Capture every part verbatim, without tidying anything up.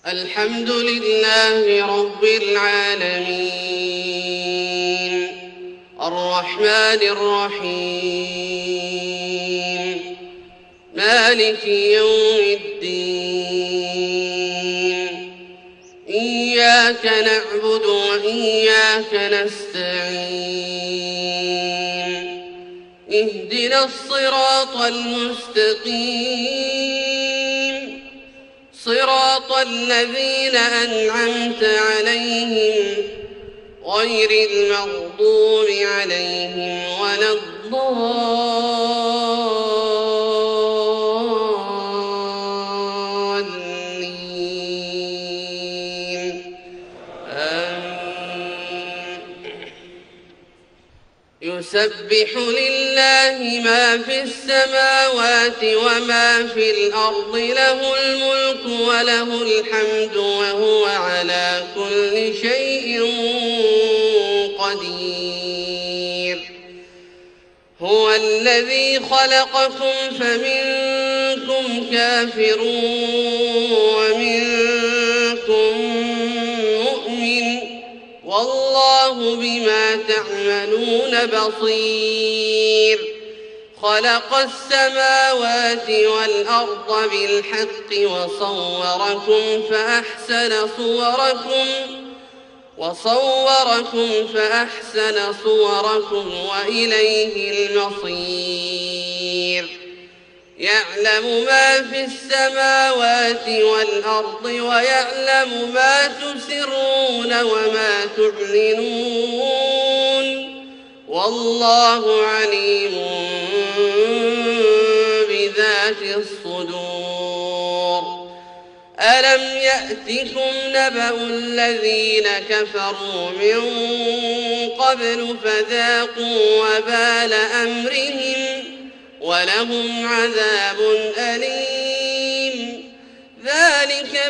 الحمد لله رب العالمين الرحمن الرحيم مالك يوم الدين إياك نعبد وإياك نستعين اهدنا الصراط المستقيم صراط الذين أنعمت عليهم غير المغضوب عليهم ولا الضالين آمين. يسبح لله ما في السماوات وما في الأرض له الملك وله الحمد وهو على كل شيء قدير. هو الذي خلقكم فمنكم كافر ومنكم مؤمن والله بما تعملون بصير. خلق السماوات والأرض بالحق وصوركم فأحسن صوركم وصوركم فأحسن صوركم وإليه المصير. يعلم ما في السماوات والأرض ويعلم ما تسرون وما تعلنون والله عليم بذات الصدور. ألم يأتكم نبأ الذين كفروا من قبل فذاقوا وبال أمرهم ولهم عذاب أليم. ذلك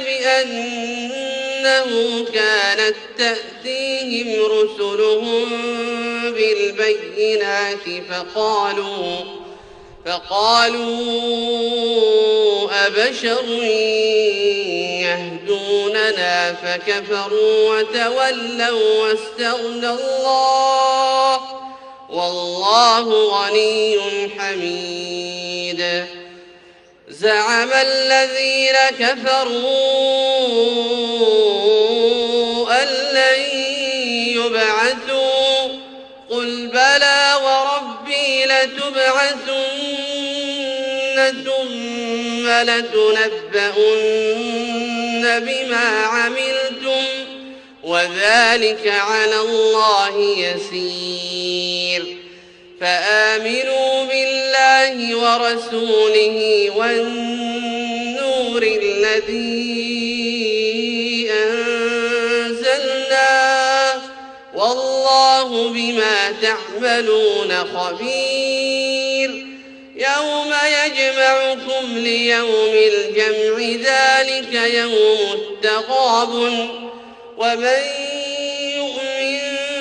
بأنه كانت تأتيهم رسلهم بالبينات فقالوا فقالوا أبشر يهدوننا فكفروا وتولوا واستغنى الله والله غني حميد. زعم الذين كفروا أن لن يبعثوا قل بلى وربي لتبعثن ثم لتنبؤن بما عملتم وذلك على الله يسير. فآمنوا بالله ورسوله والنور الذي أنزلنا والله بما تعملون خبير. يوم يجمعكم ليوم الجمع ذلك يوم التغابن ومن يؤمن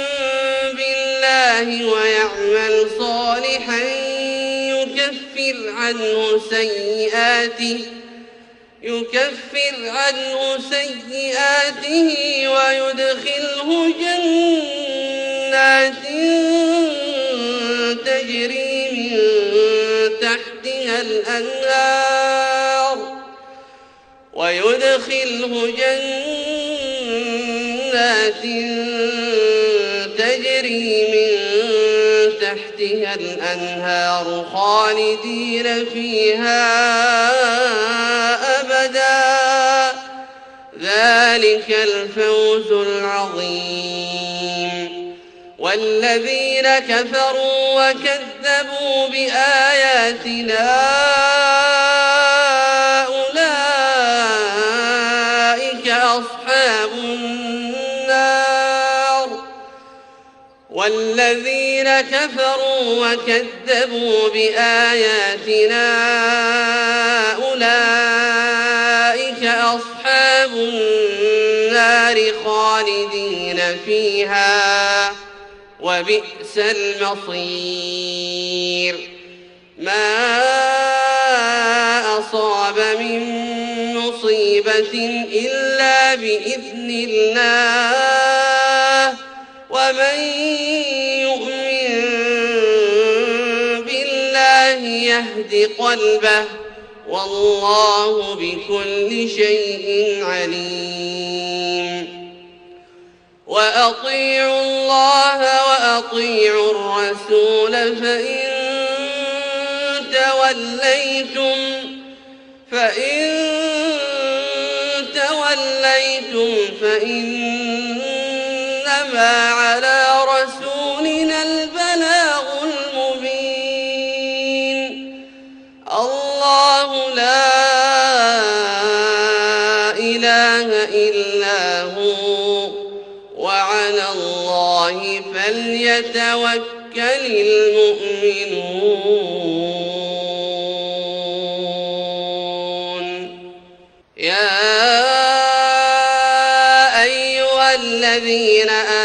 بالله ويعمل صالحا يكفر عنه سيئاته يكفر عنه سيئاته ويدخله جنات تجري من تحتها الأنهار ويدخله جنات تجري من تحتها الأنهار خالدين فيها أبدا ذلك الفوز العظيم. والذين كفروا وكذبوا بآياتنا أولئك أصحاب النار. والذين كفروا وكذبوا بآياتنا أولئك أصحاب النار خالدين فيها وبئس المصير. ما أصاب من مصيبة مصيبة إلا بإذن الله ومن يؤمن بالله يهد قلبه والله بكل شيء عليم وأطيعوا الله وأطيعوا الرسول فإن توليتم فإن توليتم فإنما على رسولنا البلاغ المبين الله لا إله إلا هو وعلى الله فليتوكل المؤمنون يا أيها الذين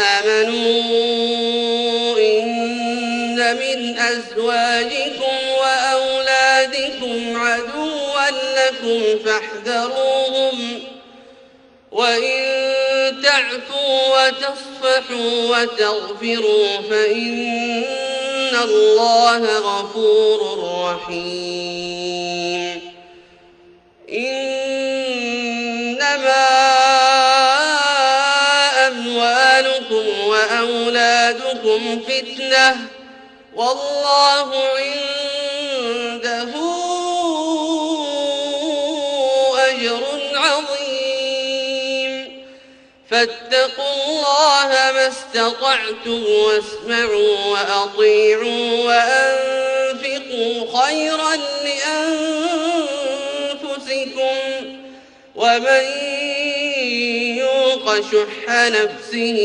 آمنوا إن من أزواجكم وأولادكم عدوا لكم فاحذروهم وإن تعفوا وتصفحوا وتغفروا فإن الله غفور رحيم إنما أموالكم وأولادكم فتنة والله عنده أجر عظيم فاتقوا الله ما استطعتم واسمعوا وأطيعوا وأنفقوا خيرا لأنفسكم ومن يوق شح نفسه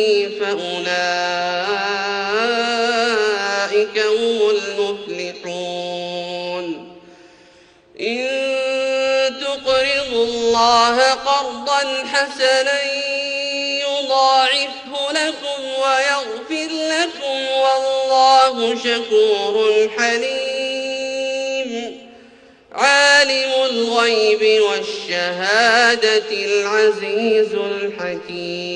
فأولئك هم المفلحون إن تقرضوا الله قرضا حسنا يضاعفه لكم ويغفر لكم والله شكور حليم عالم الغيب والشهادة العزيز الحكيم